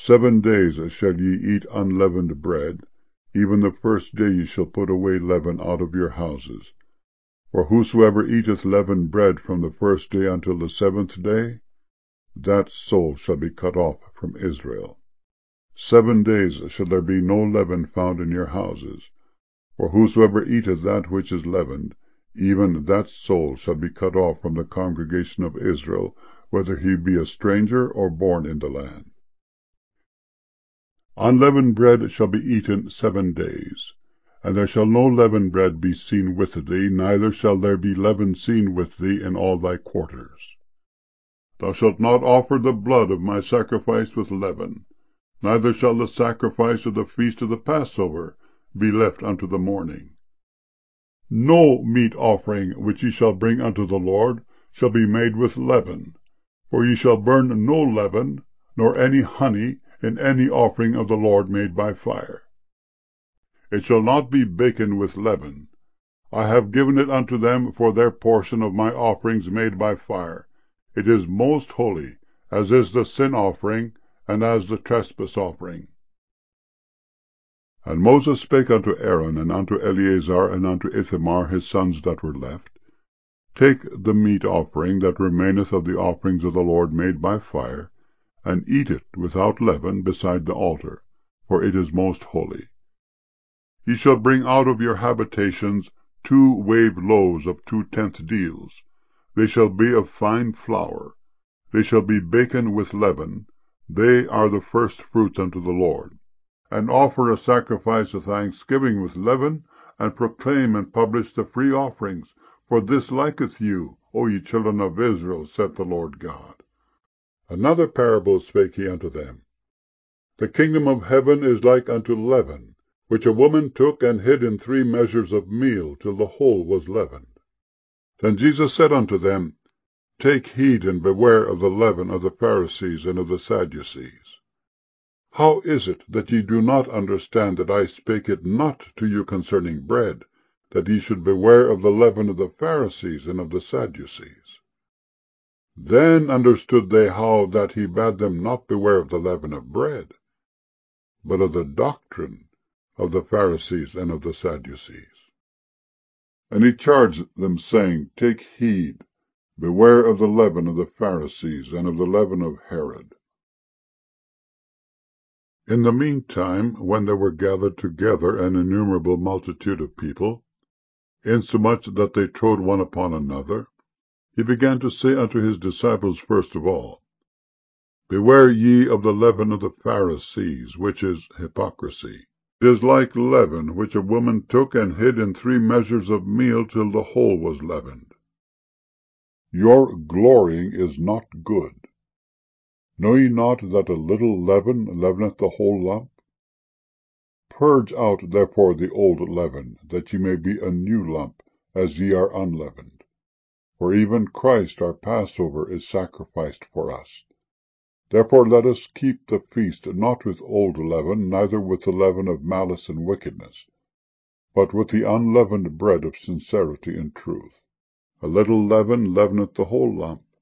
7 days shall ye eat unleavened bread, even the first day ye shall put away leaven out of your houses. For whosoever eateth leavened bread from the first day until the 7th day, that soul shall be cut off from Israel. 7 days shall there be no leaven found in your houses. For whosoever eateth that which is leavened, even that soul shall be cut off from the congregation of Israel, whether he be a stranger or born in the land. Unleavened bread shall be eaten 7 days, and there shall no leavened bread be seen with thee, neither shall there be leaven seen with thee in all thy quarters. Thou shalt not offer the blood of my sacrifice with leaven, neither shall the sacrifice of the feast of the Passover be left unto the morning. No meat offering which ye shall bring unto the Lord shall be made with leaven, for ye shall burn no leaven, nor any honey, in any offering of the Lord made by fire. It shall not be baken with leaven. I have given it unto them for their portion of my offerings made by fire. It is most holy, as is the sin offering, and as the trespass offering. And Moses spake unto Aaron, and unto Eleazar, and unto Ithamar his sons that were left, Take the meat offering that remaineth of the offerings of the Lord made by fire, and eat it without leaven beside the altar, for it is most holy. Ye shall bring out of your habitations 2 waved loaves of 2/10 deals. They shall be of fine flour. They shall be baken with leaven. They are the first fruits unto the Lord. And offer a sacrifice of thanksgiving with leaven, and proclaim and publish the free offerings, for this liketh you, O ye children of Israel, saith the Lord God. Another parable spake he unto them. The kingdom of heaven is like unto leaven, which a woman took and hid in 3 measures of meal, till the whole was leavened. Then Jesus said unto them, Take heed and beware of the leaven of the Pharisees and of the Sadducees. How is it that ye do not understand that I spake it not to you concerning bread, that ye should beware of the leaven of the Pharisees and of the Sadducees? Then understood they how that he bade them not beware of the leaven of bread, but of the doctrine of the Pharisees and of the Sadducees. And he charged them, saying, Take heed, beware of the leaven of the Pharisees and of the leaven of Herod. In the meantime, when there were gathered together an innumerable multitude of people, insomuch that they trode one upon another, he began to say unto his disciples first of all, Beware ye of the leaven of the Pharisees, which is hypocrisy. It is like leaven, which a woman took and hid in 3 measures of meal, till the whole was leavened. Your glorying is not good. Know ye not that a little leaven leaveneth the whole lump? Purge out therefore the old leaven, that ye may be a new lump, as ye are unleavened. For even Christ our Passover is sacrificed for us. Therefore let us keep the feast, not with old leaven, neither with the leaven of malice and wickedness, but with the unleavened bread of sincerity and truth. A little leaven leaveneth the whole lump.